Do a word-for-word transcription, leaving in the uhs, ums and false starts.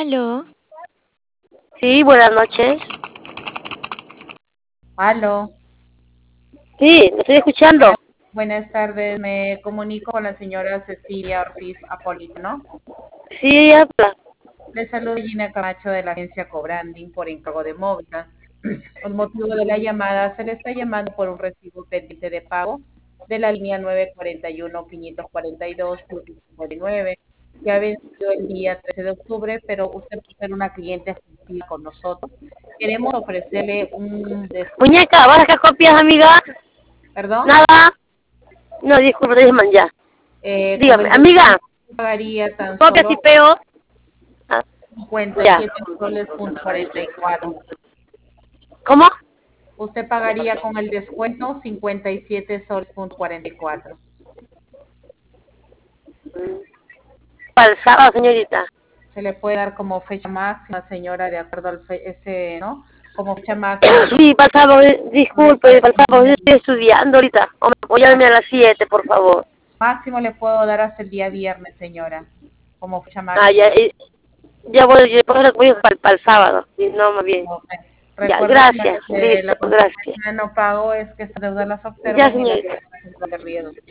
Aló. Sí, buenas noches. Aló. Sí, lo estoy escuchando. Buenas tardes, me comunico con la señora Cecilia Ortiz Apolito, ¿no? Sí, ella habla. Le saludo Gina Camacho de la agencia Cobranding por encargo de Móvil. El motivo de la llamada, se le está llamando por un recibo pendiente de pago de la línea nueve cuatro uno, cinco cuatro dos, siete cinco nueve, que ha vencido el día trece de octubre, pero usted por ser una cliente efectiva con nosotros, queremos ofrecerle un descuento. Muñeca, ¿vas a sacar copias, amiga? ¿Perdón? Nada. No, disculpe, déjeme ya. Eh, con Dígame, el amiga, descuento pagaría tan copias y solo peo. Ah, cincuenta y ya. siete soles punto cuarenta y cuatro. ¿Cómo? Usted pagaría con el descuento cincuenta y siete soles punto cuarenta y cuatro. Para el sábado, señorita. Se le puede dar como fecha máxima, señora, de acuerdo al fe, ese, ¿no? Como fecha máxima. Sí, para el sábado, eh, disculpe, para el sábado yo estoy estudiando ahorita. O, o llámeme a las siete, por favor. Máximo le puedo dar hasta el día viernes, señora, como fecha Ah, ya, máxima. eh, ya voy, yo puedo recoger para, para el sábado. Sí, no, más bien. Ok. Ya, Recuerde gracias. que Listo, la gracias. consecuencia de no pago es que esta deuda las observa Ya, en el señorita. área de riesgo.